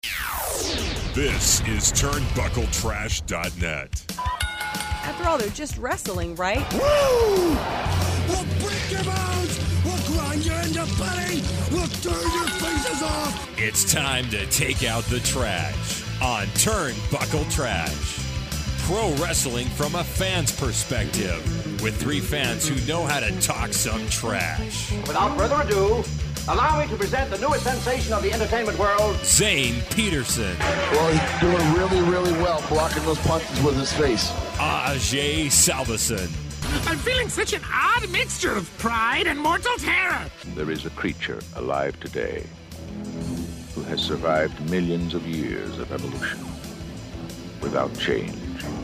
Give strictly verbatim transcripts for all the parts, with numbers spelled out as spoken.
This is Turnbuckle Trash dot net. After all, they're just wrestling, right? Woo! We'll break your bones! We'll grind you into putty! We'll turn your faces off! It's time to take out the trash on Turnbuckle Trash. Pro wrestling from a fan's perspective, with three fans who know how to talk some trash. Without further ado, allow me to present the newest sensation of the entertainment world, Zane Peterson. Well, he's doing really, really well blocking those punches with his face. Ajay Salveson. I'm feeling such an odd mixture of pride and mortal terror. There is a creature alive today who has survived millions of years of evolution without change,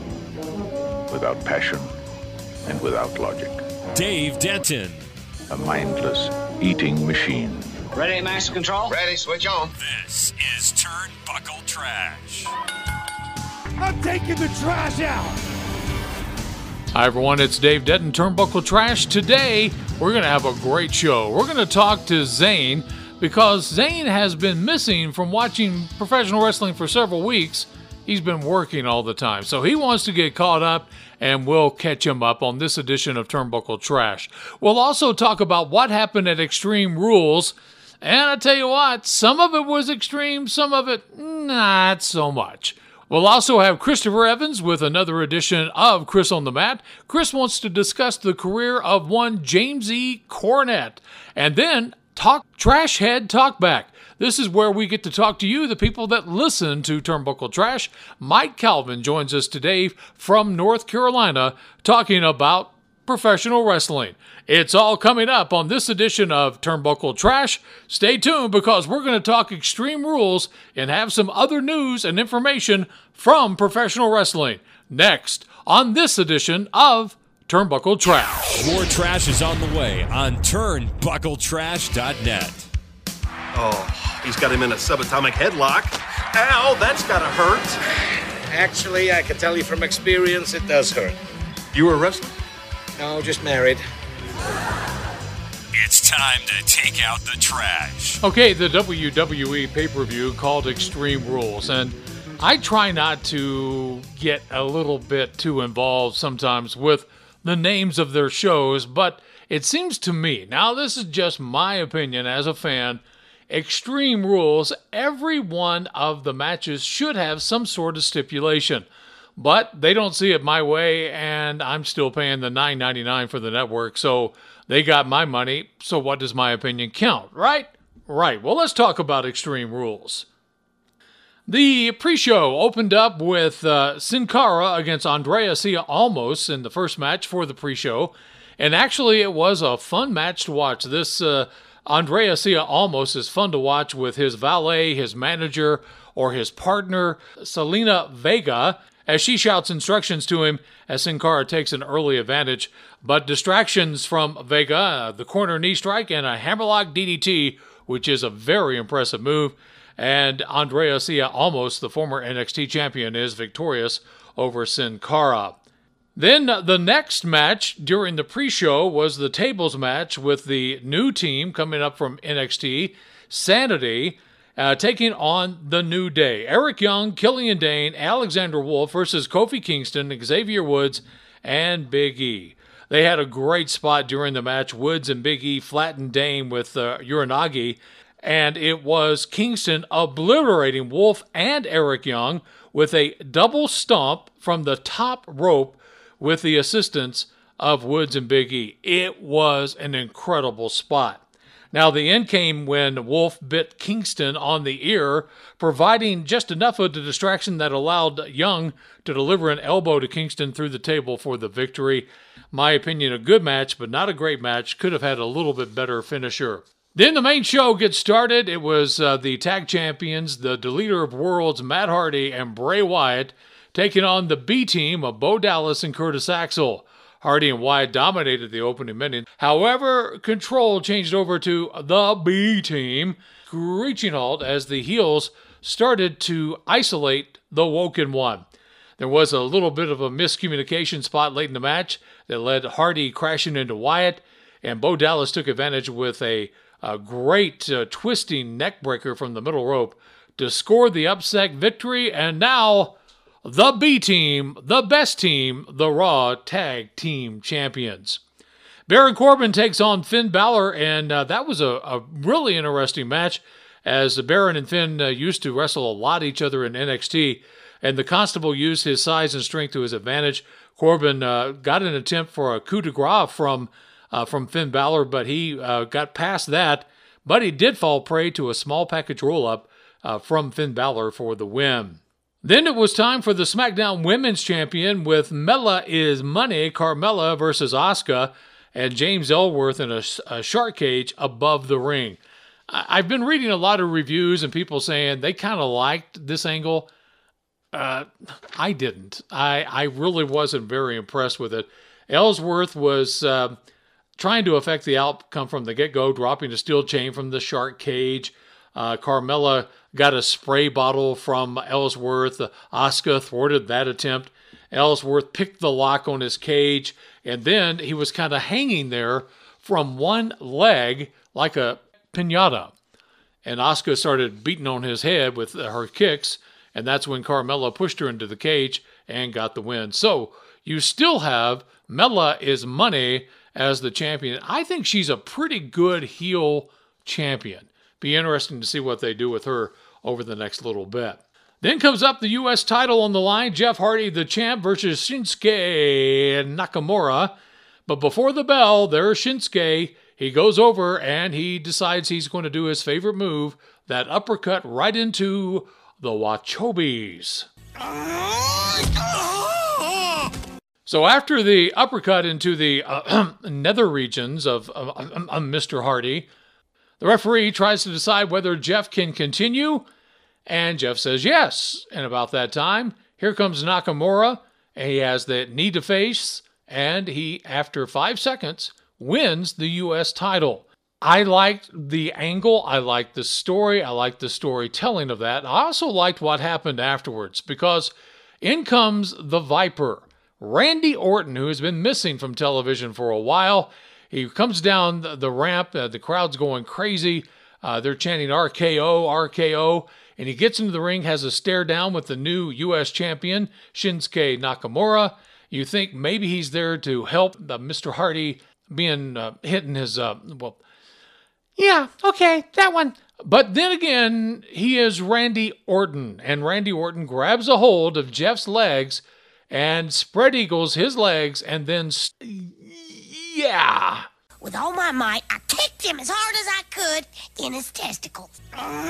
without passion, and without logic. Dave Denton. A mindless eating machine. ready, master control? Ready, switch on. This is Turnbuckle Trash. I'm taking the trash out! Hi everyone, it's Dave Denton, Turnbuckle Trash. Today, we're going to have a great show. We're going to talk to Zane because Zane has been missing from watching professional wrestling for several weeks. He's been working all the time, so he wants to get caught up, and we'll catch him up on this edition of Turnbuckle Trash. We'll also talk about what happened at Extreme Rules, and I tell you what, some of it was extreme, some of it not so much. We'll also have Christopher Evans with another edition of Chris on the Mat. Chris wants to discuss the career of one James E. Cornette, and then talk Trash Head Talkback. This is where we get to talk to you, the people that listen to Turnbuckle Trash. Mike Calvin joins us today from North Carolina talking about professional wrestling. It's all coming up on this edition of Turnbuckle Trash. Stay tuned because we're going to talk Extreme Rules and have some other news and information from professional wrestling. Next on this edition of Turnbuckle Trash. More trash is on the way on Turnbuckle Trash dot net. Oh, he's got him in a subatomic headlock. Ow, that's gotta hurt. Actually, I can tell you from experience, it does hurt. You were a wrestler? No, just married. It's time to take out the trash. Okay, the W W E pay-per-view called Extreme Rules, and I try not to get a little bit too involved sometimes with the names of their shows, but it seems to me, now this is just my opinion as a fan, Extreme Rules, every one of the matches should have some sort of stipulation. But they don't see it my way, and I'm still paying the nine ninety-nine for the network, so they got my money, so what does my opinion count, right? Right, well, let's talk about Extreme Rules. The pre-show opened up with uh, Sin Cara against Andrea Cia Almos in the first match for the pre-show, and actually it was a fun match to watch. This uh, Andrea Cia Almos is fun to watch with his valet, his manager, or his partner, Selena Vega, as she shouts instructions to him as Sin Cara takes an early advantage. But distractions from Vega, uh, the corner knee strike, and a hammerlock D D T, which is a very impressive move. And Andrea Cia Almos, the former N X T champion, is victorious over Sin Cara. Then uh, the next match during the pre-show was the tables match with the new team coming up from N X T, Sanity, Uh, taking on the New Day. Eric Young, Killian Dane, Alexander Wolf versus Kofi Kingston, Xavier Woods, and Big E. They had a great spot during the match. Woods and Big E flattened Dane with uh, Uranagi, and it was Kingston obliterating Wolf and Eric Young with a double stomp from the top rope with the assistance of Woods and Big E. It was an incredible spot. Now, the end came when Wolf bit Kingston on the ear, providing just enough of the distraction that allowed Young to deliver an elbow to Kingston through the table for the victory. My opinion, a good match, but not a great match. Could have had a little bit better finisher. Then the main show gets started. It was uh, the tag champions, the Deleter of Worlds, Matt Hardy and Bray Wyatt, taking on the B team of Bo Dallas and Curtis Axel. Hardy and Wyatt dominated the opening minute. However, control changed over to the B team, screeching halt as the heels started to isolate the Woken One. There was a little bit of a miscommunication spot late in the match that led Hardy crashing into Wyatt, and Bo Dallas took advantage with a, a great uh, twisting neck breaker from the middle rope to score the upset victory. And now the B team, the best team, the Raw Tag Team Champions. Baron Corbin takes on Finn Balor, and uh, that was a, a really interesting match, as Baron and Finn uh, used to wrestle a lot each other in N X T, and the Constable used his size and strength to his advantage. Corbin uh, got an attempt for a coup de grace from, uh, from Finn Balor, but he uh, got past that, but he did fall prey to a small package roll-up uh, from Finn Balor for the win. Then it was time for the SmackDown Women's Champion with Mella is Money, Carmella versus Asuka, and James Ellsworth in a, a shark cage above the ring. I've been reading a lot of reviews and people saying they kind of liked this angle. Uh, I didn't. I, I really wasn't very impressed with it. Ellsworth was uh, trying to affect the outcome from the get-go, dropping a steel chain from the shark cage. Uh, Carmella got a spray bottle from Ellsworth. Uh, Asuka thwarted that attempt. Ellsworth picked the lock on his cage, and then he was kind of hanging there from one leg like a piñata. And Asuka started beating on his head with her kicks, and that's when Carmella pushed her into the cage and got the win. So you still have Mella is Money as the champion. I think she's a pretty good heel champion. Be interesting to see what they do with her over the next little bit. Then comes up the U S title on the line. Jeff Hardy, the champ, versus Shinsuke Nakamura. But before the bell, there's Shinsuke. He goes over and he decides he's going to do his favorite move, that uppercut right into the Wachobis. So after the uppercut into the uh, nether regions of, of, of, of Mister Hardy, the referee tries to decide whether Jeff can continue, and Jeff says yes. And about that time, here comes Nakamura, and he has the knee to face, and he, after five seconds, wins the U S title. I liked the angle, I liked the story, I liked the storytelling of that. I also liked what happened afterwards, because in comes the Viper, Randy Orton, who has been missing from television for a while. He comes down the, the ramp, uh, the crowd's going crazy, uh, they're chanting R K O, R K O, and he gets into the ring, has a stare down with the new U S champion, Shinsuke Nakamura. You think maybe he's there to help uh, Mister Hardy being uh, hitting his, uh, well, yeah, okay, that one. But then again, he is Randy Orton, and Randy Orton grabs a hold of Jeff's legs and spread eagles his legs, and then, st- yeah. With all my might, I kicked him as hard as I could in his testicles.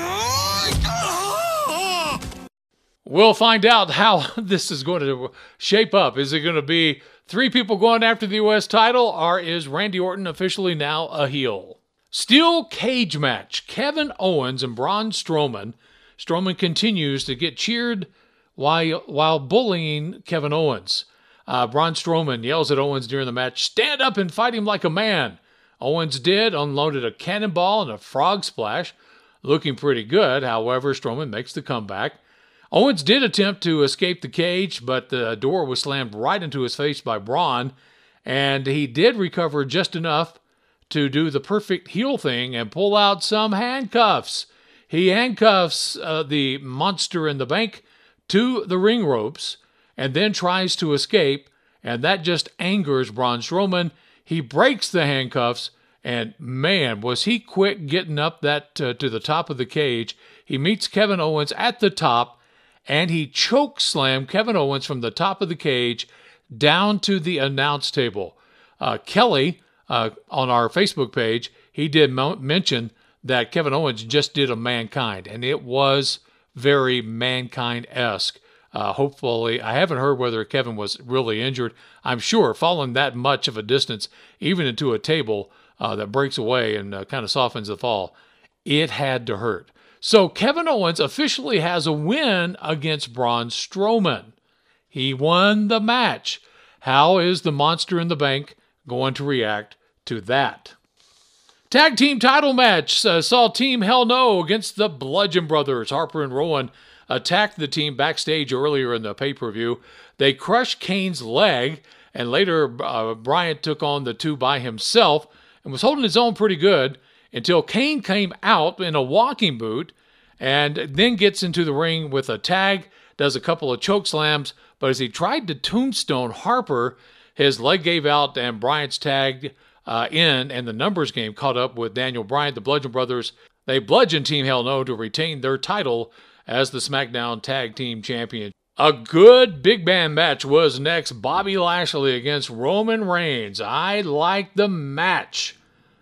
We'll find out how this is going to shape up. Is it going to be three people going after the U S title, or is Randy Orton officially now a heel? Steel cage match. Kevin Owens and Braun Strowman. Strowman continues to get cheered while, while bullying Kevin Owens. Uh, Braun Strowman yells at Owens during the match, "Stand up and fight him like a man." Owens did, unloaded a cannonball and a frog splash. Looking pretty good. However, Strowman makes the comeback. Owens did attempt to escape the cage, but the door was slammed right into his face by Braun, and he did recover just enough to do the perfect heel thing and pull out some handcuffs. He handcuffs uh, the monster in the bank to the ring ropes and then tries to escape, and that just angers Braun Strowman. He breaks the handcuffs, and man, was he quick getting up that uh, to the top of the cage. He meets Kevin Owens at the top, and he choke slammed Kevin Owens from the top of the cage down to the announce table. Uh, Kelly, uh, on our Facebook page, he did mo- mention that Kevin Owens just did a Mankind, and it was very Mankind-esque. Uh, hopefully, I haven't heard whether Kevin was really injured. I'm sure falling that much of a distance, even into a table uh, that breaks away and uh, kind of softens the fall, it had to hurt. So Kevin Owens officially has a win against Braun Strowman. He won the match. How is the Monster in the Bank going to react to that? Tag team title match uh, saw Team Hell No against the Bludgeon Brothers. Harper and Rowan attacked the team backstage earlier in the pay-per-view. They crushed Kane's leg, and later uh, Bryant took on the two by himself and was holding his own pretty good until Kane came out in a walking boot and then gets into the ring with a tag, does a couple of choke slams, but as he tried to tombstone Harper, his leg gave out and Bryant's tagged uh, in, and the numbers game caught up with Daniel Bryant. The Bludgeon Brothers, they bludgeoned Team Hell No to retain their title as the SmackDown Tag Team Champion. A good big band match was next. Bobby Lashley against Roman Reigns. I liked the match.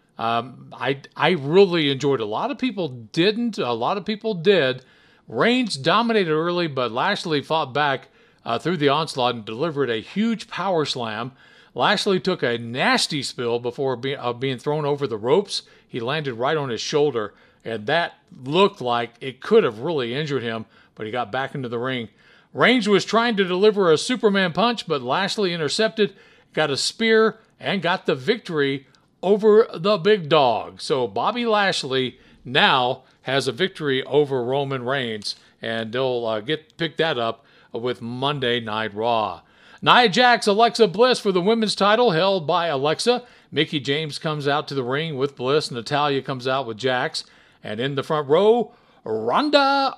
Um, I I really enjoyed it. A lot of people didn't. A lot of people did. Reigns dominated early, but Lashley fought back uh, through the onslaught and delivered a huge power slam. Lashley took a nasty spill before be, uh, being thrown over the ropes. He landed right on his shoulder, and that looked like it could have really injured him, but he got back into the ring. Reigns was trying to deliver a Superman punch, but Lashley intercepted, got a spear, and got the victory over the big dog. So Bobby Lashley now has a victory over Roman Reigns, and they'll uh, get pick that up with Monday Night Raw. Nia Jax, Alexa Bliss for the women's title, held by Alexa. Mickie James comes out to the ring with Bliss. Natalya comes out with Jax. And in the front row, Ronda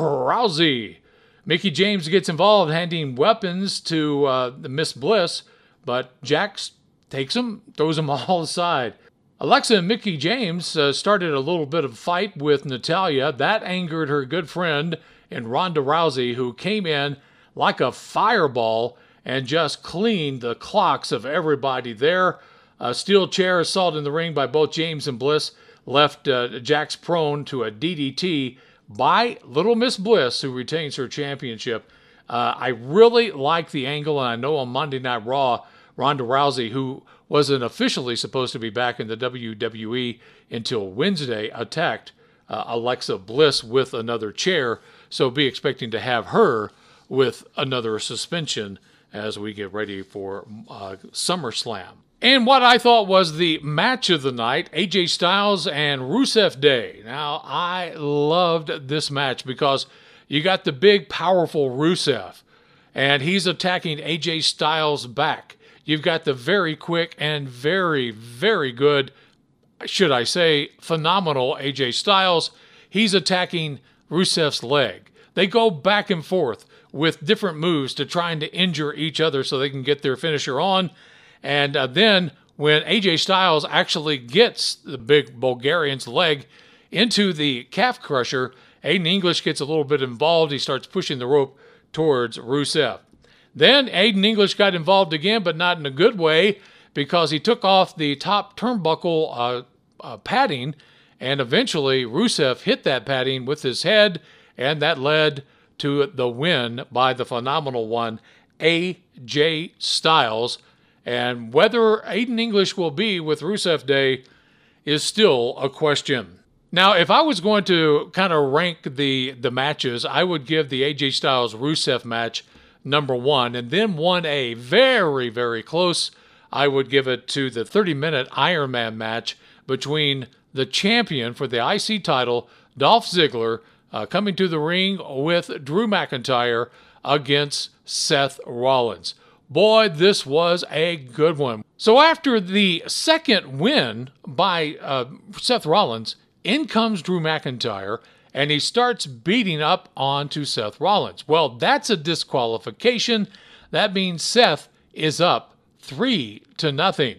Rousey. Mickie James gets involved, handing weapons to uh, Miss Bliss, but Jax takes them, throws them all aside. Alexa and Mickie James uh, started a little bit of a fight with Natalya. That angered her good friend in Ronda Rousey, who came in like a fireball and just cleaned the clocks of everybody there. A steel chair assault in the ring by both James and Bliss left uh, Jax prone to a D D T by Little Miss Bliss, who retains her championship. Uh, I really like the angle, and I know on Monday Night Raw, Ronda Rousey, who wasn't officially supposed to be back in the W W E until Wednesday, attacked uh, Alexa Bliss with another chair, so be expecting to have her with another suspension as we get ready for uh, SummerSlam. And what I thought was the match of the night, A J Styles and Rusev Day. Now, I loved this match because you got the big, powerful Rusev, and he's attacking A J Styles back. You've got the very quick and very, very good, should I say, phenomenal A J Styles. He's attacking Rusev's leg. They go back and forth with different moves to trying to injure each other so they can get their finisher on. And uh, then when A J Styles actually gets the big Bulgarian's leg into the calf crusher, Aiden English gets a little bit involved. He starts pushing the rope towards Rusev. Then Aiden English got involved again, but not in a good way, because he took off the top turnbuckle uh, uh, padding, and eventually Rusev hit that padding with his head, and that led to the win by the phenomenal one, A J Styles. And whether Aiden English will be with Rusev Day is still a question. Now, if I was going to kind of rank the, the matches, I would give the A J Styles Rusev match number one, and then one A, very, very close, I would give it to the thirty-minute Iron Man match between the champion for the I C title, Dolph Ziggler, uh, coming to the ring with Drew McIntyre against Seth Rollins. Boy, this was a good one. So after the second win by uh, Seth Rollins, in comes Drew McIntyre, and he starts beating up onto Seth Rollins. Well, that's a disqualification. That means Seth is up three to nothing.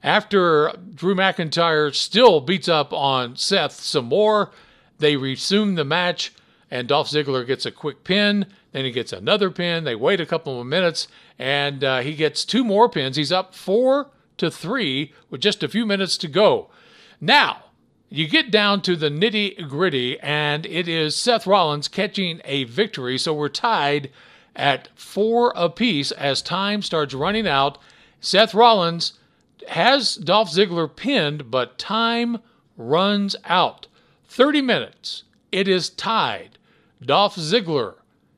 After Drew McIntyre still beats up on Seth some more, they resume the match, and Dolph Ziggler gets a quick pin. Then he gets another pin. They wait a couple of minutes, and uh, he gets two more pins. He's up four to three with just a few minutes to go. Now, you get down to the nitty-gritty, and it is Seth Rollins catching a victory. So we're tied at four apiece as time starts running out. Seth Rollins has Dolph Ziggler pinned, but time runs out. thirty minutes. It is tied. Dolph Ziggler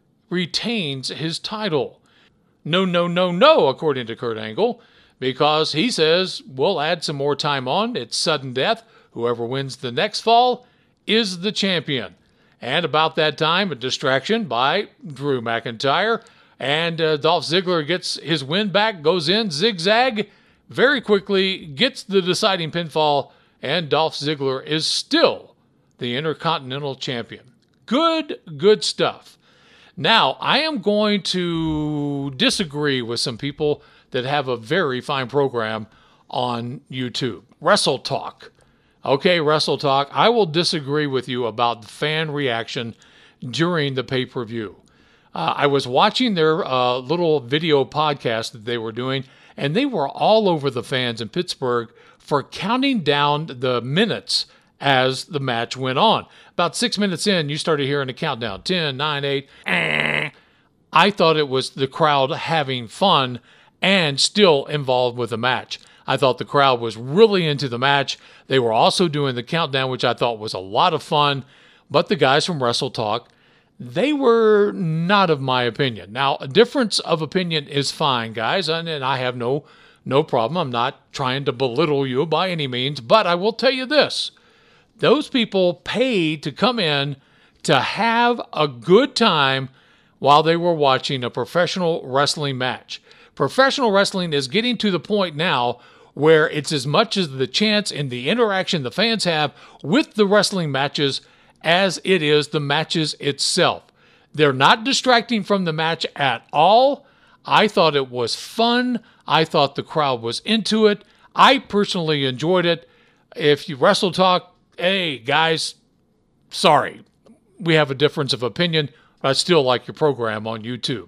retains his title. No, no, no, no, according to Kurt Angle, because he says, we'll add some more time on. It's sudden death. Whoever wins the next fall is the champion. And about that time, a distraction by Drew McIntyre, and uh, Dolph Ziggler gets his win back, goes in, zigzag, very quickly gets the deciding pinfall, and Dolph Ziggler is still the Intercontinental Champion. Good, good stuff. Now, I am going to disagree with some people that have a very fine program on YouTube. Wrestle Talk. Okay, Wrestle Talk, I will disagree with you about the fan reaction during the pay-per-view. Uh, I was watching their uh, little video podcast that they were doing, and they were all over the fans in Pittsburgh for counting down the minutes as the match went on. About six minutes in, you started hearing a countdown. ten, nine, eight. Eh. I thought it was the crowd having fun and still involved with the match. I thought the crowd was really into the match. They were also doing the countdown, which I thought was a lot of fun. But the guys from Wrestle Talk, they were not of my opinion. Now, a difference of opinion is fine, guys, and, and I have no, no problem. I'm not trying to belittle you by any means, but I will tell you this. Those people paid to come in to have a good time while they were watching a professional wrestling match. Professional wrestling is getting to the point now where it's as much as the chance and the interaction the fans have with the wrestling matches as it is the matches itself. They're not distracting from the match at all. I thought it was fun. I thought the crowd was into it. I personally enjoyed it. If you Wrestle Talk, hey, guys, sorry. We have a difference of opinion, but I still like your program on YouTube.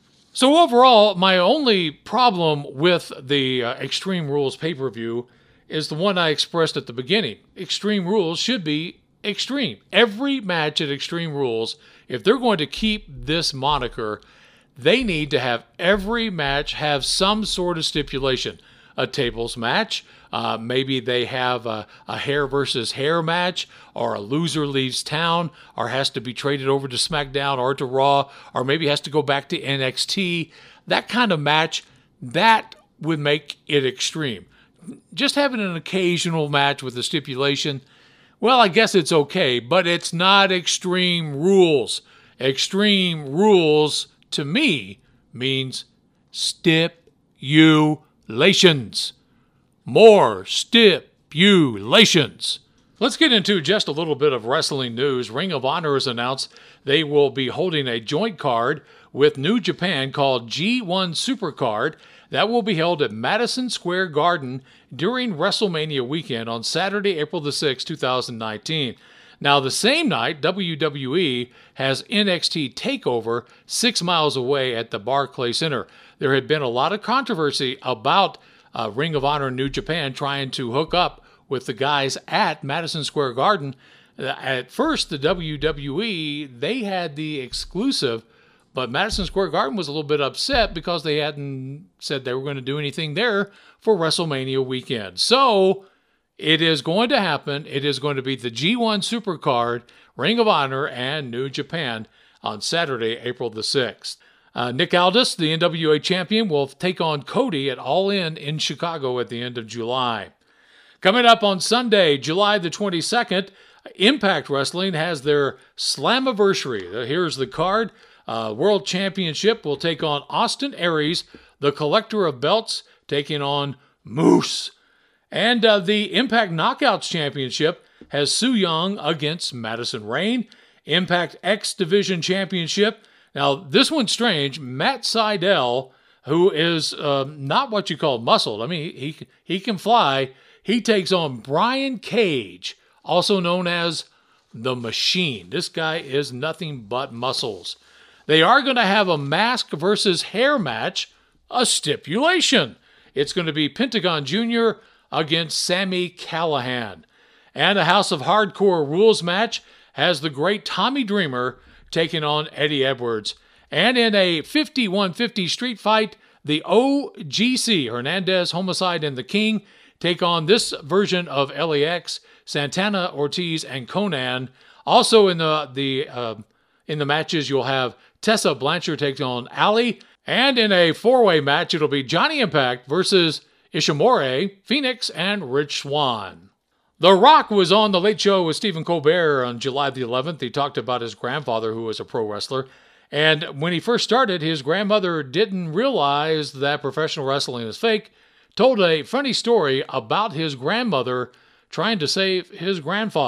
So overall, my only problem with the uh, Extreme Rules pay-per-view is the one I expressed at the beginning. Extreme Rules should be extreme. Every match at Extreme Rules, if they're going to keep this moniker, they need to have every match have some sort of stipulation. A tables match, uh, maybe they have a, a hair versus hair match, or a loser leaves town, or has to be traded over to SmackDown or to Raw, or maybe has to go back to N X T. That kind of match, that would make it extreme. Just having an occasional match with a stipulation, well, I guess it's okay, but it's not Extreme Rules. Extreme Rules, to me, means stipulations. More stipulations. Let's get into just a little bit of wrestling news. Ring of Honor has announced they will be holding a joint card with New Japan called G one Supercard. That will be held at Madison Square Garden during WrestleMania weekend on Saturday, April the sixth, two thousand nineteen. Now, the same night, W W E has N X T TakeOver six miles away at the Barclays Center. There had been a lot of controversy about uh, Ring of Honor New Japan trying to hook up with the guys at Madison Square Garden. At first, the W W E, they had the exclusive, but Madison Square Garden was a little bit upset because they hadn't said they were going to do anything there for WrestleMania weekend. So it is going to happen. It is going to be the G one Supercard, Ring of Honor, and New Japan on Saturday, April the sixth. Uh, Nick Aldis, the N W A champion, will take on Cody at All In in Chicago at the end of July. Coming up on Sunday, July the twenty-second, Impact Wrestling has their Slammiversary. Here's the card. Uh, World Championship will take on Austin Aries, the Collector of Belts, taking on Moose. And uh, the Impact Knockouts Championship has Su Yung against Madison Rayne. Impact X Division Championship. Now, this one's strange. Matt Sydal, who is uh, not what you call muscled. I mean, he, he can fly. He takes on Brian Cage, also known as The Machine. This guy is nothing but muscles. They are going to have a mask versus hair match, a stipulation. It's going to be Pentagon Junior against Sami Callihan. And a House of Hardcore rules match has the great Tommy Dreamer taking on Eddie Edwards. And in a fifty-one fifty street fight, the O G C, Hernandez, Homicide, and the King, take on this version of L A X, Santana, Ortiz, and Conan. Also in the the uh, in the matches, you'll have Tessa Blanchard take on Ali. And in a four-way match, it'll be Johnny Impact versus Ishimori, Phoenix, and Rich Swann. The Rock was on The Late Show with Stephen Colbert on July the eleventh. He talked about his grandfather, who was a pro wrestler. And when he first started, his grandmother didn't realize that professional wrestling is fake. Told a funny story about his grandmother trying to save his grandfather.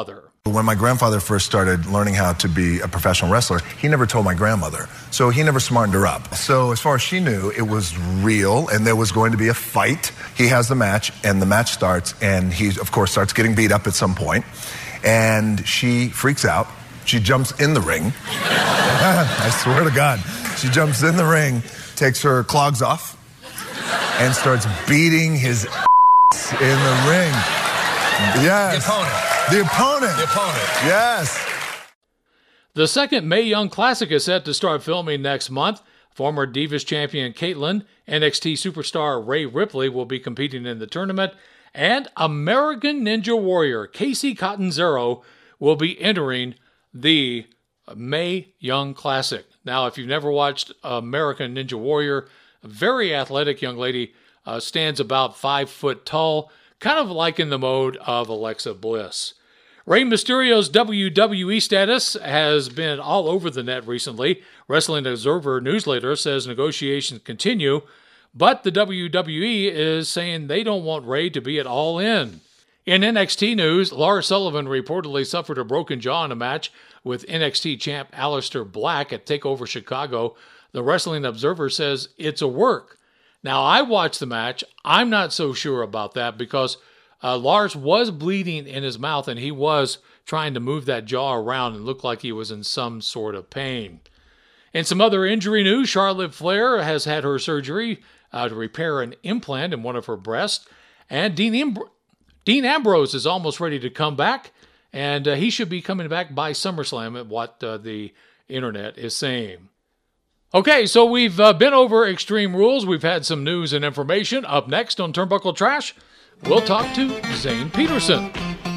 When my grandfather first started learning how to be a professional wrestler, he never told my grandmother. So he never smartened her up. So as far as she knew, it was real and there was going to be a fight. He has the match and the match starts and he, of course, starts getting beat up at some point. And she freaks out. She jumps in the ring. I swear to God. She jumps in the ring, takes her clogs off, and starts beating his ass in the ring. Yes. The opponent. The opponent. The opponent. Yes. The second Mae Young Classic is set to start filming next month. Former Divas champion Caitlyn, N X T superstar Rhea Ripley will be competing in the tournament, and American Ninja Warrior Casey Catanzaro will be entering the Mae Young Classic. Now, if you've never watched American Ninja Warrior, a very athletic young lady, uh, stands about five foot tall, kind of like in the mode of Alexa Bliss. Rey Mysterio's W W E status has been all over the net recently. Wrestling Observer newsletter says negotiations continue, but the W W E is saying they don't want Rey to be at All In. In N X T news, Lars Sullivan reportedly suffered a broken jaw in a match with N X T champ Aleister Black at TakeOver Chicago. The Wrestling Observer says it's a work. Now, I watched the match. I'm not so sure about that because uh, Lars was bleeding in his mouth and he was trying to move that jaw around and looked like he was in some sort of pain. In some other injury news, Charlotte Flair has had her surgery uh, to repair an implant in one of her breasts. And Dean, Imbr- Dean Ambrose is almost ready to come back. And uh, he should be coming back by SummerSlam at what uh, the internet is saying. Okay, so we've uh, been over Extreme Rules. We've had some news and information. Up next on Turnbuckle Trash, we'll talk to Zane Peterson.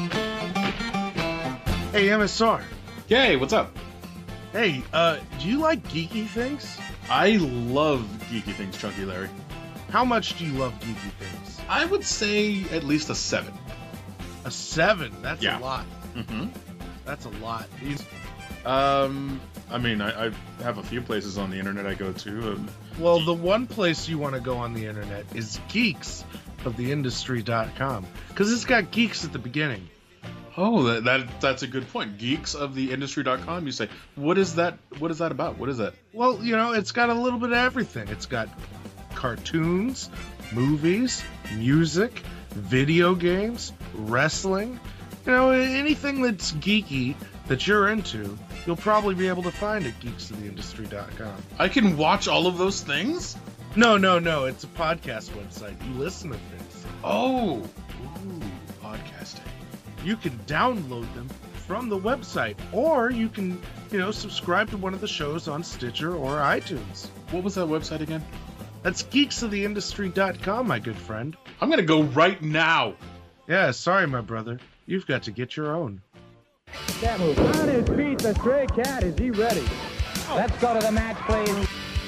Hey, M S R. Hey, what's up? Hey, uh, do you like geeky things? I love geeky things, Chunky Larry. How much do you love geeky things? I would say at least a seven. A seven? That's yeah. a lot. Mm-hmm. That's a lot. Um, I mean, I, I have a few places on the internet I go to. Um, well, the one place you want to go on the internet is geeks of the industry dot com because it's got geeks at the beginning. Oh, that, that that's a good point. geeks of the industry dot com. You say, what is that? What is that about? What is that? Well, you know, it's got a little bit of everything. It's got cartoons, movies, music, video games, wrestling. You know, anything that's geeky that you're into, you'll probably be able to find at geeks of the industry dot com. I can watch all of those things? No, no, no. It's a podcast website. You listen to things. Oh. Ooh, podcasting. You can download them from the website, or you can, you know, subscribe to one of the shows on Stitcher or iTunes. What was that website again? That's geeks of the industry dot com, my good friend. I'm going to go right now. Yeah, sorry, my brother. You've got to get your own. That move. On his feet, the stray cat. Is he ready? Let's go to the match, please.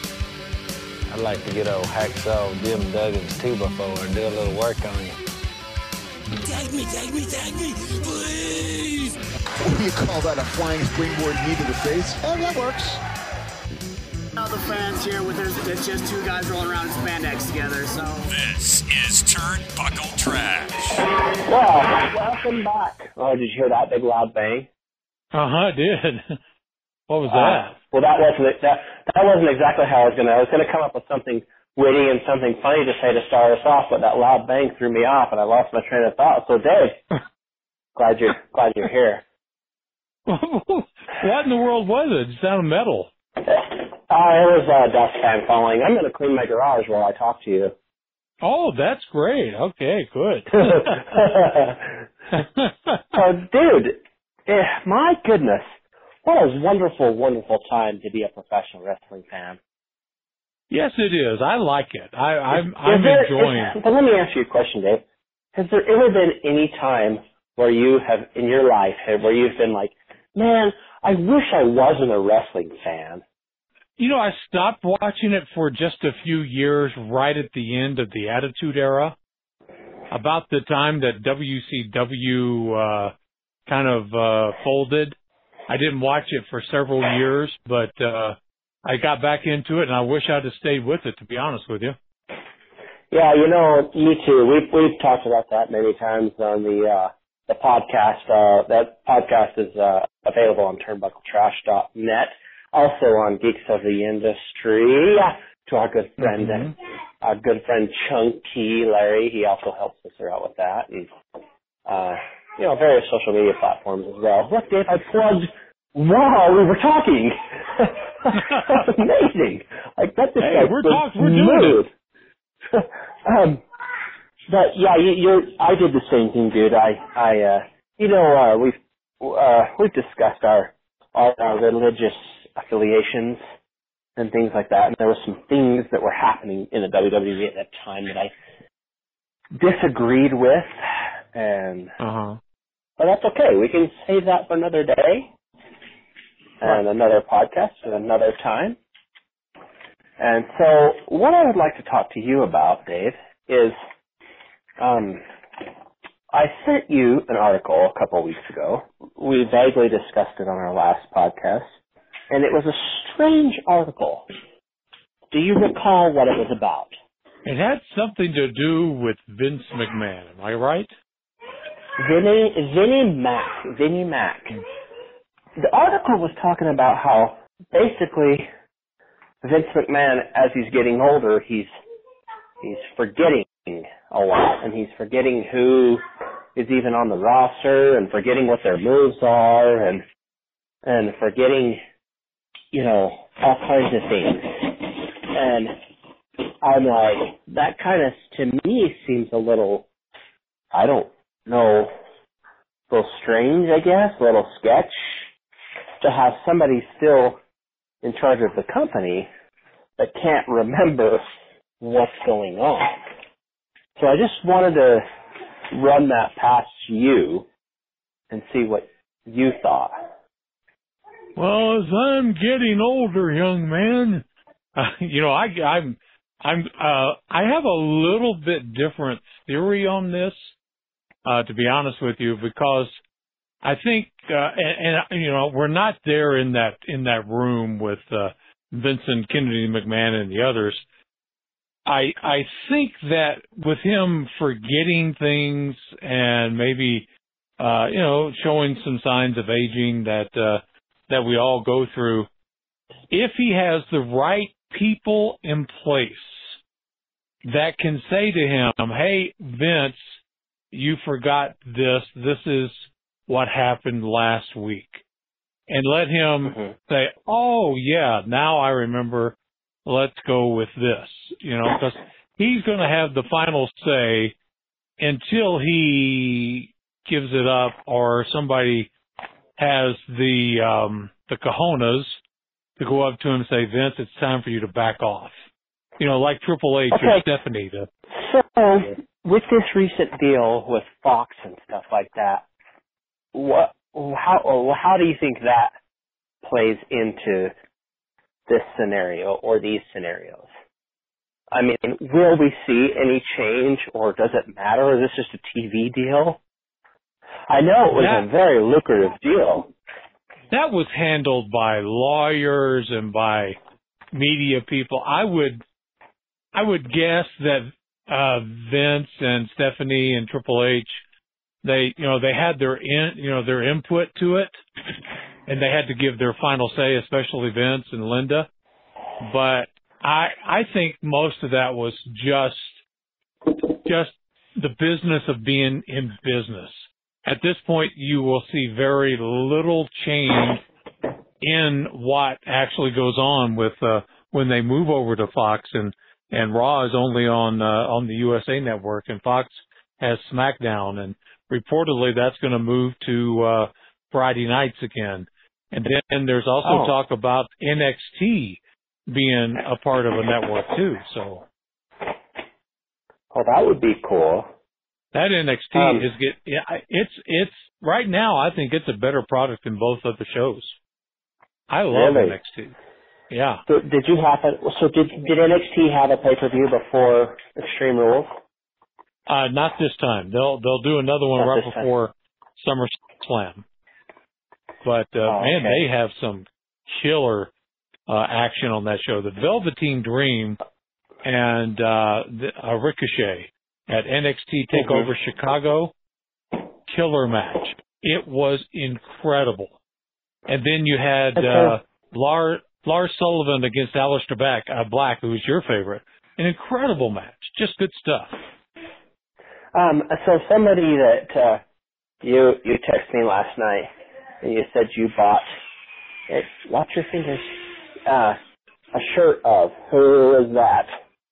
I'd like to get old hacksaw Jim Duggan's two by four and do a little work on you. Tag me, tag me, tag me, please! What do you call that, a flying springboard knee to the face? Oh, that works. All the fans here with there's it's just two guys rolling around in spandex together, so. This is Turnbuckle Trash. Well, welcome back. Oh, did you hear that big loud bang? Uh-huh, I did. What was uh, that? Well, that wasn't that. That wasn't exactly how I was gonna. I was gonna come up with something witty and something funny to say to start us off, but that loud bang threw me off, and I lost my train of thought. So, Dave, glad you're glad you're here. What in the world was it? It sounded metal. Uh, it was a dust fan falling. I'm going to clean my garage while I talk to you. Oh, that's great. Okay, good. Oh, dude, eh, my goodness. What a wonderful, wonderful time to be a professional wrestling fan. Yes, it is. I like it. I, I'm, I'm there, enjoying is, it. But let me ask you a question, Dave. Has there ever been any time where you have, in your life, where you've been like, man, I wish I wasn't a wrestling fan? You know, I stopped watching it for just a few years right at the end of the Attitude Era. About the time that W C W uh, kind of uh, folded. I didn't watch it for several years, but uh, I got back into it, and I wish I'd have stayed with it, to be honest with you. Yeah, you know, me too. We've, we've talked about that many times on the uh, the podcast. Uh, that podcast is uh, available on turnbuckle trash dot net. Also on Geeks of the Industry. To our good friend, mm-hmm. our good friend Chunky Larry. He also helps us out with that, and uh, you know, various social media platforms as well. Look, Dave, I plugged while we were talking. That's amazing. Like that's just hey, like we're talking. We're doing it. um, but yeah, you, you're. I did the same thing, dude. I, I, uh, you know, uh, we've uh, we've discussed our, our our religious affiliations and things like that, and there were some things that were happening in the W W E at that time that I disagreed with, and uh-huh. but that's okay. We can save that for another day. And another podcast at another time. And so what I would like to talk to you about, Dave, is um, I sent you an article a couple of weeks ago. We vaguely discussed it on our last podcast, and it was a strange article. Do you recall what it was about? It had something to do with Vince McMahon. Am I right? Vinnie, Vinnie Mac. Vinnie Mac. The article was talking about how basically Vince McMahon, as he's getting older, he's he's forgetting a lot, and he's forgetting who is even on the roster, and forgetting what their moves are, and and forgetting, you know, all kinds of things. And I'm like, that kind of to me seems a little, I don't know, a little strange, I guess, a little sketch. To have somebody still in charge of the company that can't remember what's going on. So I just wanted to run that past you and see what you thought. Well, as I'm getting older, young man, uh, you know, I, I'm, I'm, uh, I have a little bit different theory on this, uh, to be honest with you, because I think, uh, and, and, you know, we're not there in that, in that room with, uh, Vincent Kennedy McMahon and the others. I, I think that with him forgetting things and maybe, uh, you know, showing some signs of aging that, uh, that we all go through, if he has the right people in place that can say to him, hey, Vince, you forgot this, this is what happened last week, and let him mm-hmm. say, oh yeah, now I remember, let's go with this, you know, because he's going to have the final say until he gives it up or somebody has the, um, the cojones to go up to him and say, Vince, it's time for you to back off. You know, like Triple H okay. or Stephanie. To, so, with this recent deal with Fox and stuff like that, What, how, how do you think that plays into this scenario or these scenarios? I mean, will we see any change, or does it matter? Is this just a T V deal? I know it was that, a very lucrative deal. That was handled by lawyers and by media people. I would, I would guess that uh, Vince and Stephanie and Triple H, They, you know, they had their in, you know, their input to it, and they had to give their final say, especially Vince and Linda. But I, I think most of that was just, just the business of being in business. At this point, you will see very little change in what actually goes on with uh, when they move over to Fox, and and Raw is only on uh, on the U S A network, and Fox has SmackDown, and reportedly that's going to move to uh, Friday nights again. And then there's also oh. talk about N X T being a part of a network too. So, oh, that would be cool. That N X T um, is get yeah, it's it's right now. I think it's a better product than both of the shows. I love really? N X T. Yeah. So did you have it? So did did N X T have a pay per view before Extreme Rules? Uh, not this time. They'll they'll do another one not right before SummerSlam. But uh, oh, man, okay. they have some killer uh, action on that show. The Velveteen Dream and uh, the, uh, Ricochet at N X T Takeover mm-hmm. Chicago killer match. It was incredible. And then you had uh, Lars, Lars Sullivan against Aleister Black, uh, Black, who was your favorite. An incredible match. Just good stuff. Um, so somebody that uh, you you texted me last night, and you said you bought it. Watch your fingers. Uh, a shirt of. Who is that?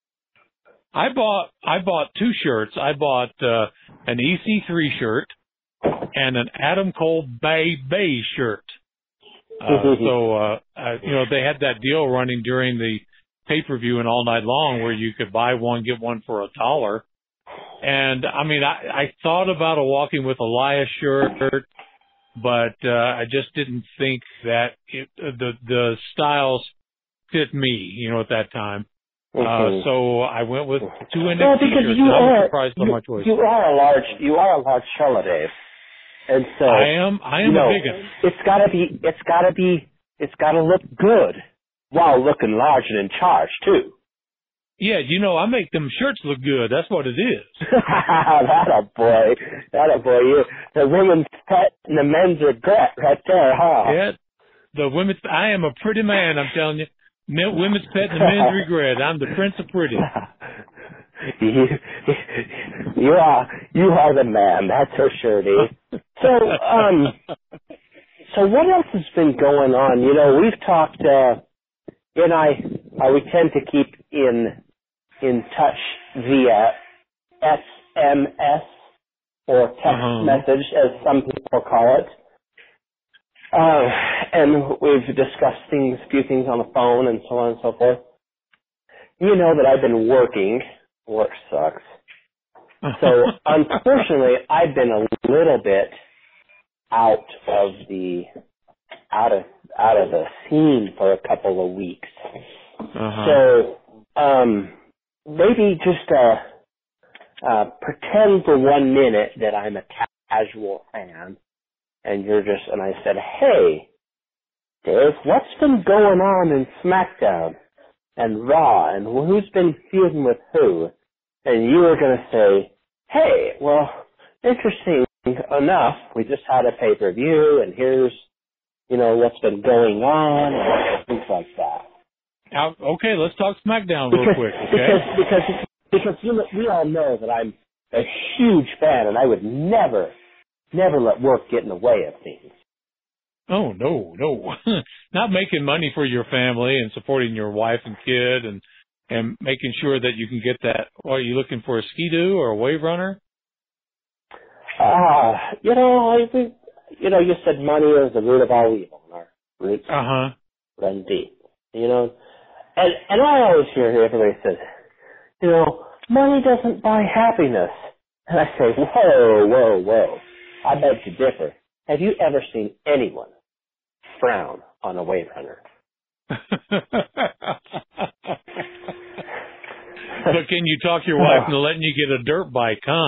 I bought I bought two shirts. I bought uh, an E C three shirt and an Adam Cole Bay Bay shirt. Uh, so uh, uh, you know, they had that deal running during the pay-per-view and all night long where you could buy one, get one for a dollar. And I mean, I, I thought about a Walking with Elias shirt, but uh, I just didn't think that it, the the styles fit me, you know, at that time. Mm-hmm. Uh, so I went with two N X T well, because shirts. You and are, I'm surprised by you, my choice. You are a large, you are a large fella, Dave. And so I am, I am you know, a big one. It's gotta be, it's gotta be, it's gotta look good while looking large and in charge too. Yeah, you know, I make them shirts look good. That's what it is. That a boy, that a boy. You, the women's pet and the men's regret right there, huh? Yeah, the women's. I am a pretty man. I'm telling you, Men, women's pet and the men's regret. I'm the Prince of Pretty. you, you are, you are the man. That's for sure, Dave. So, um, so what else has been going on? You know, we've talked. Uh, you and I, uh, we tend to keep in in touch via S M S or text uh-huh. message, as some people call it. Uh, and we've discussed things, a few things on the phone and so on and so forth. You know that I've been working. Work sucks. So, unfortunately, I've been a little bit out of the, out of, out of the scene for a couple of weeks. Uh-huh. So, um, maybe just, uh, uh, pretend for one minute that I'm a casual fan. And you're just, and I said, hey, Dave, what's been going on in SmackDown and Raw, and who's been feuding with who? And you were going to say, hey, well, interesting enough, we just had a pay-per-view, and here's, you know, what's been going on, and things like that. Now, okay, let's talk SmackDown real because, quick, okay? Because, because, because you, we all know that I'm a huge fan, and I would never... Never let work get in the way of things. Oh, no, no. Not making money for your family and supporting your wife and kid and and making sure that you can get that. What, are you looking for a Ski-Doo or a Wave Runner? Ah, uh, you know, I, you know, you said money is the root of all evil. And our roots uh-huh. run deep. You know, and, and I always hear everybody says, you know, money doesn't buy happiness. And I say, whoa, whoa, whoa. I beg to differ. Have you ever seen anyone frown on a Wave Runner? But can you talk your wife into letting you get a dirt bike, huh?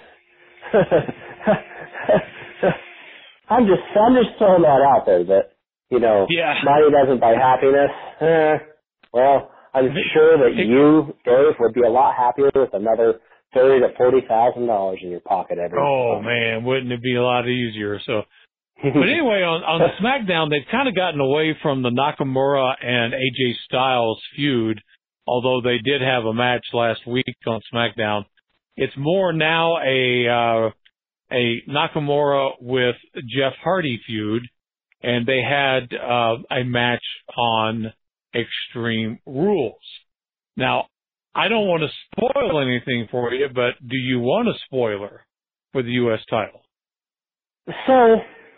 I'm just, I'm just throwing that out there that, you know, yeah. money doesn't buy happiness. Eh, well, I'm sure that you, Dave, would be a lot happier with another thirty to forty thousand dollars in your pocket every Oh month. man, wouldn't it be a lot easier? So, but anyway, on on the SmackDown, they've kind of gotten away from the Nakamura and A J Styles feud, although they did have a match last week on SmackDown. It's more now a uh, a Nakamura with Jeff Hardy feud, and they had uh, a match on Extreme Rules. Now, I don't want to spoil anything for you, but do you want a spoiler for the U S title? So,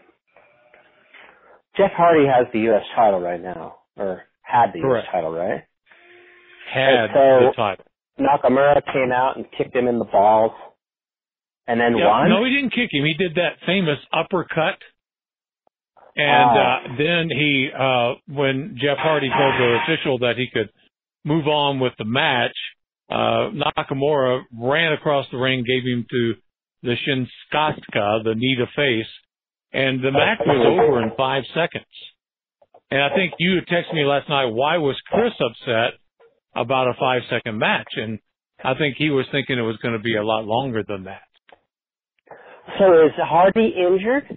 Jeff Hardy has the U S title right now, or had the Correct. U S title, right? Had so the title. Nakamura came out and kicked him in the balls, and then Yep. won? No, he didn't kick him. He did that famous uppercut. And uh, uh, then he, uh, when Jeff Hardy told the official that he could move on with the match, uh, Nakamura ran across the ring, gave him to the Shinskastka, the knee to face, and the match was over in five seconds. And I think you texted me last night, why was Chris upset about a five-second match? And I think he was thinking it was going to be a lot longer than that. So is Hardy injured?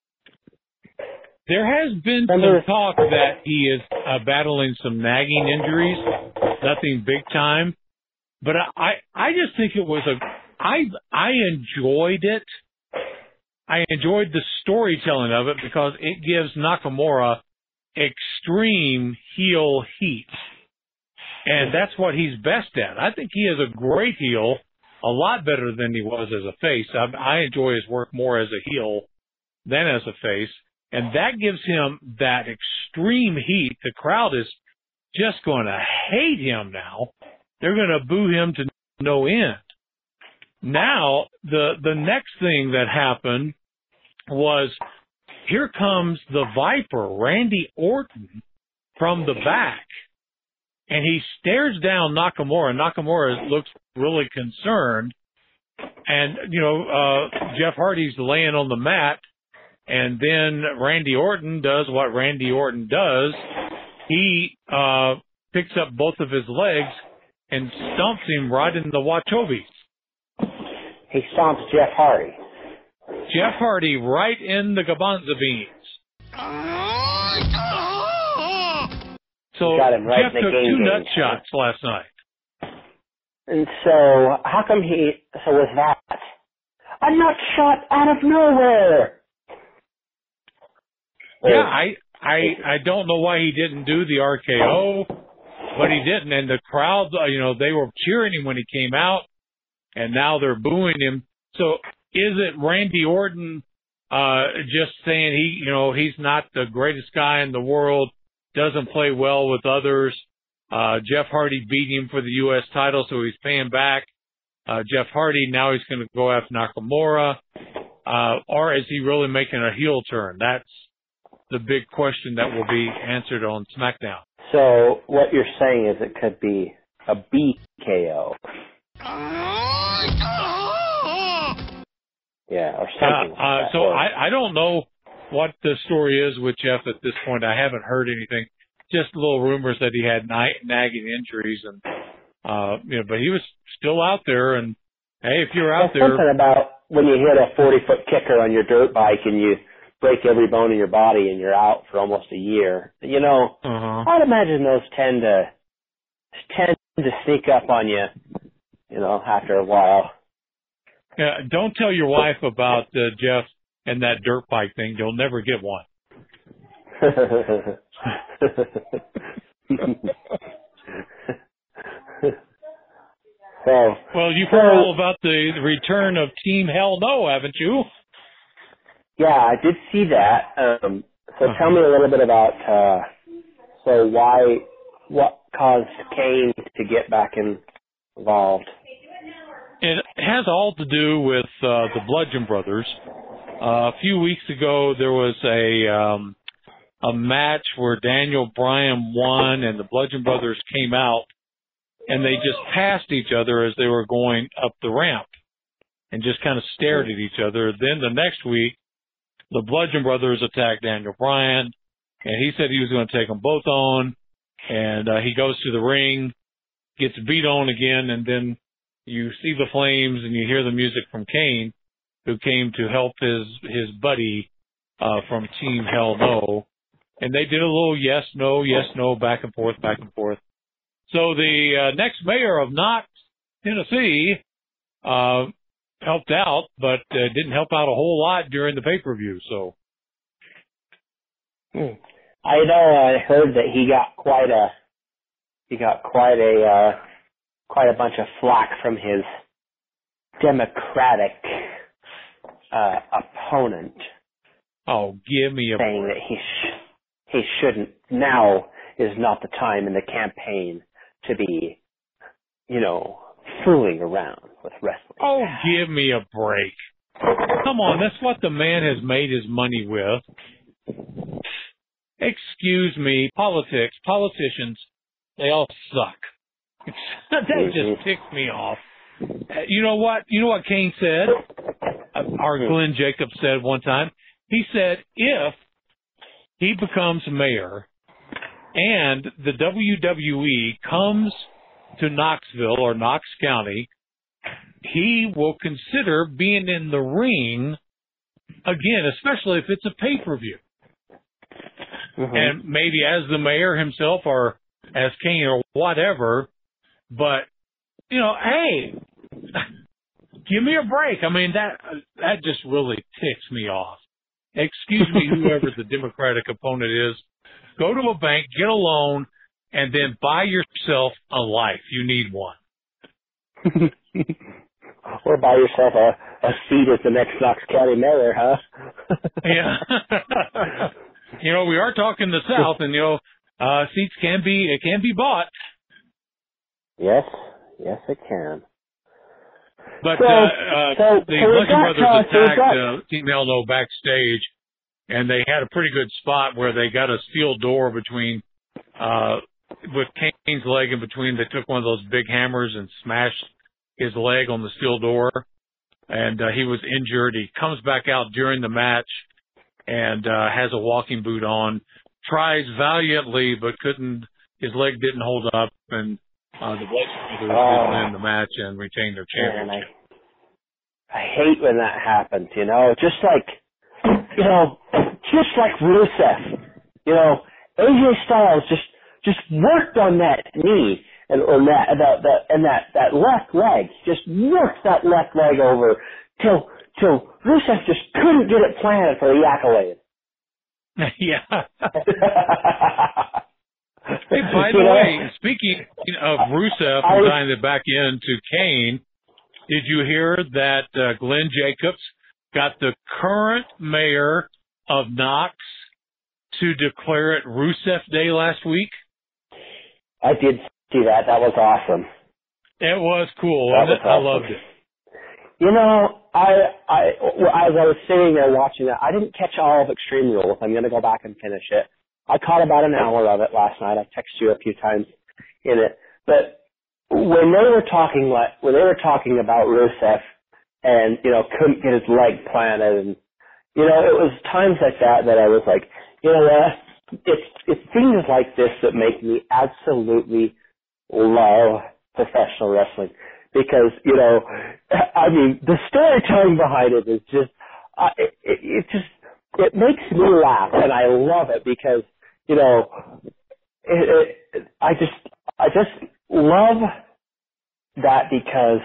There has been some talk that he is uh, battling some nagging injuries, nothing big time. But I, I just think it was a, I, I enjoyed it. I enjoyed the storytelling of it because it gives Nakamura extreme heel heat. And that's what he's best at. I think he is a great heel, a lot better than he was as a face. I, I enjoy his work more as a heel than as a face. And that gives him that extreme heat. The crowd is just going to hate him now. They're going to boo him to no end. Now, the the next thing that happened was here comes the Viper, Randy Orton, from the back. And he stares down Nakamura. Nakamura looks really concerned. And, you know, uh, Jeff Hardy's laying on the mat. And then Randy Orton does what Randy Orton does. He uh, picks up both of his legs and stomps him right in the Wachowis. He stomps Jeff Hardy. Jeff Hardy right in the Gabanza beans. So Got him right Jeff in the took game two game. nut shots last night. And so, how come he, so was that a nut shot out of nowhere? Yeah, I, I, I don't know why he didn't do the R K O, but he didn't. And the crowd, you know, they were cheering him when he came out, and now they're booing him. So is it Randy Orton uh, just saying he, you know, he's not the greatest guy in the world, doesn't play well with others? Uh, Jeff Hardy beat him for the U S title, so he's paying back. Uh, Jeff Hardy, now he's going to go after Nakamura. Uh, or is he really making a heel turn? That's the big question that will be answered on SmackDown. So what you're saying is it could be a B K O. Yeah, or something. Uh, uh, like so I, I don't know what the story is with Jeff at this point. I haven't heard anything. Just little rumors that he had na- nagging injuries, and uh, you know, but he was still out there. And hey, if you're out There's there, something about when you hit a forty foot kicker on your dirt bike and you break every bone in your body and you're out for almost a year. You know, uh-huh. I'd imagine those tend to tend to sneak up on you. You know, after a while. Yeah, don't tell your wife about uh, Jeff and that dirt bike thing. You'll never get one. so, well, you've heard all about the return of Team Hell No, haven't you? Yeah, I did see that. Um, so uh-huh. tell me a little bit about, uh, so why, what caused Kane to get back involved? It has all to do with uh, the Bludgeon Brothers. Uh, a few weeks ago, there was a um, a match where Daniel Bryan won, and the Bludgeon Brothers came out, and they just passed each other as they were going up the ramp, and just kind of stared at each other. Then the next week, the Bludgeon Brothers attacked Daniel Bryan, and he said he was going to take them both on, and uh, he goes to the ring, gets beat on again, and then you see the flames and you hear the music from Kane, who came to help his his buddy uh, from Team Hell No. And they did a little yes, no, yes, no, back and forth, back and forth. So the uh, next mayor of Knox, Tennessee, uh, helped out, but uh, didn't help out a whole lot during the pay-per-view. So, hmm. I know I heard that he got quite a he got quite a uh, quite a bunch of flack from his Democratic uh, opponent. Oh, give me a saying break. that he sh- he shouldn't. Now is not the time in the campaign to be, you know, fooling around with wrestling. Oh, give me a break. Come on, that's what the man has made his money with. Excuse me, politics, politicians, they all suck. That just ticks me off. You know what? You know what Kane said? Our Glenn Jacobs said one time. He said if he becomes mayor and the W W E comes to Knoxville or Knox County, he will consider being in the ring again, especially if it's a pay-per-view. Mm-hmm. And maybe as the mayor himself or as Kane or whatever, but, you know, hey, give me a break. I mean, that that just really ticks me off. Excuse me, whoever the Democratic opponent is, go to a bank, get a loan, and then buy yourself a life. You need one. Or buy yourself a, a seat as the next Knox County mayor, huh? Yeah. You know, we are talking the South, and, you know, uh, seats can be, it can be bought. Yes, yes, it can. But so, uh, uh, so, the so Bludgeon got, Brothers uh, attacked so got... uh, Team Elno backstage, and they had a pretty good spot where they got a steel door between, uh, with Kane's leg in between. They took one of those big hammers and smashed his leg on the steel door, and uh, he was injured. He comes back out during the match and uh, has a walking boot on, tries valiantly, but couldn't, his leg didn't hold up, and uh, the Bludgeon Brothers oh, did win the match and retain their championship. I, I hate when that happens, you know, just like, you know, just like Rusev, you know, A J Styles just, just worked on that knee and on that, that, that, and that, that left leg, just worked that left leg over till, till Rusev just couldn't get it planted for the accolade. Yeah. Hey, by the way, speaking of Rusev and tying it back into Kane, did you hear that uh, Glenn Jacobs got the current mayor of Knox to declare it Rusev Day last week? I did see that. That was awesome. It was cool. That was I awesome. loved it. You know, I, I, as I was sitting there watching that, I didn't catch all of Extreme Rules. I'm going to go back and finish it. I caught about an hour of it last night. I texted you a few times in it. But when they were talking, like, when they were talking about Rusev and, you know, couldn't get his leg planted, and, you know, it was times like that that I was like, you know what? It's, it's things like this that make me absolutely love professional wrestling. Because, you know, I mein, the storytelling behind it is just, uh, it, it, it just, it makes me laugh, and I love it because, you know, it, it, I just, I just love that because,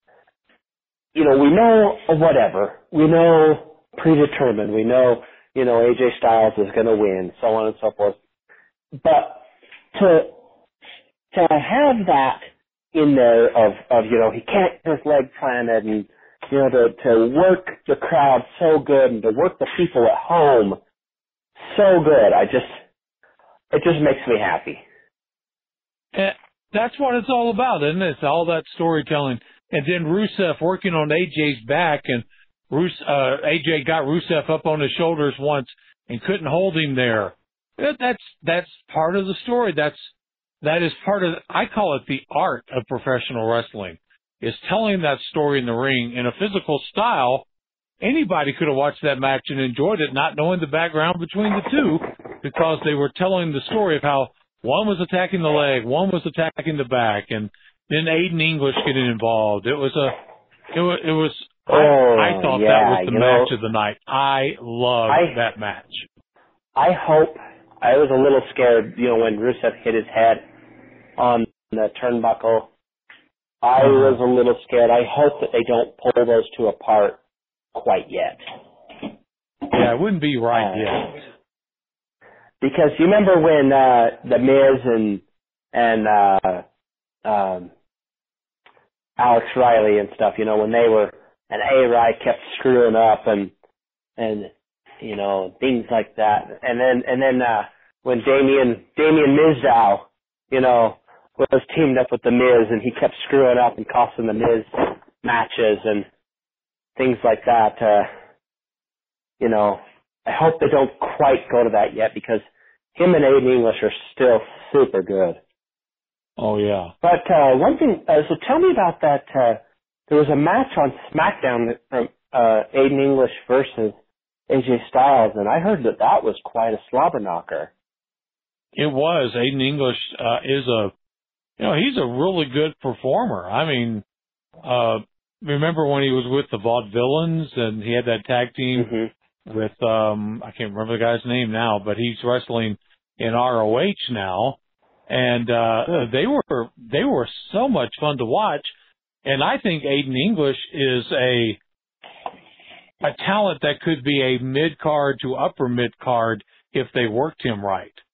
you know, we know whatever, we know predetermined, we know, you know, A J Styles is going to win, so on and so forth. But to, to have that in there of, of, you know, he can't get his leg planted, and, you know, to, to work the crowd so good and to work the people at home so good. I just, it just makes me happy. And that's what it's all about, isn't it? It's all that storytelling. And then Rusev working on A J's back, and Rus- uh, A J got Rusev up on his shoulders once and couldn't hold him there. That's, that's part of the story. That's, that is part of, I call it the art of professional wrestling, is telling that story in the ring in a physical style. Anybody could have watched that match and enjoyed it, not knowing the background between the two, because they were telling the story of how one was attacking the leg, one was attacking the back, and then Aiden English getting involved. It was a, it was, it was oh, I, I thought yeah, that was the match know, of the night. I loved I, that match. I hope, I was a little scared, you know, when Rusev hit his head on the turnbuckle. I was a little scared. I hope that they don't pull those two apart quite yet. Yeah, it wouldn't be right uh, yet. Because you remember when uh, the Miz and and uh, um, Alex Riley and stuff, you know, when they were, and A-Rod kept screwing up and and you know, things like that. And then and then uh, when Damien Damien Mizdow, you know, was teamed up with the Miz, and he kept screwing up and costing the Miz matches and things like that. Uh, you know, I hope they don't quite go to that yet, because him and Aiden English are still super good. Oh, yeah. But uh, one thing, uh, so tell me about that. Uh, there was a match on SmackDown that, from uh, Aiden English versus A J Styles, and I heard that that was quite a slobber knocker. It was. Aiden English uh, is a, you know, he's a really good performer. I mean, uh, remember when he was with the Vaudevillains and he had that tag team mm-hmm. with, um, I can't remember the guy's name now, but he's wrestling in R O H now. And, uh, they were, they were so much fun to watch. And I think Aiden English is a, a talent that could be a mid-card to upper mid-card if they worked him right.